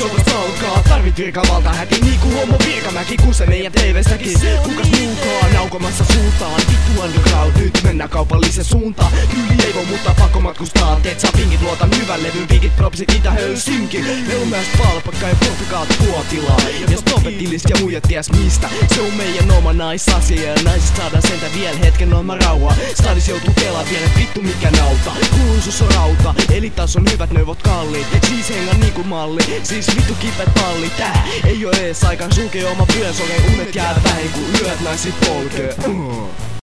show vasta alkaa. Tarvit virkavalta häti niinku homo Virkamäki, kun se meidän TV-säkin. Kukas muukaan naukomassa suuntaan? Vittu underground, nyt mennään kaupallisen suuntaan. Kyli ei voi, mutta pakko matkustaa. Teet saa pinkit, luotan hyvän levyn, pinkit, propsit, itä Helsinki. Meillä on myös Valpakka ja Portugal tuotilaa. Ja Stopetilis ja muijat ties mistä. Se on meidän oma naisasia ja naisista saadaan sentä vielä hetken oma rauha. Stadis joutuu kelaa vielä, vittu mikä nauta. Kuuluisuus on rauta, eli taas on hyvät neuvot kalliit. Siis hengan niinku malli, siis vittu kipet pallit. Ei oo ees aikaan sulkee oma pyön, unet jää vähin kun yöt naisit polkee.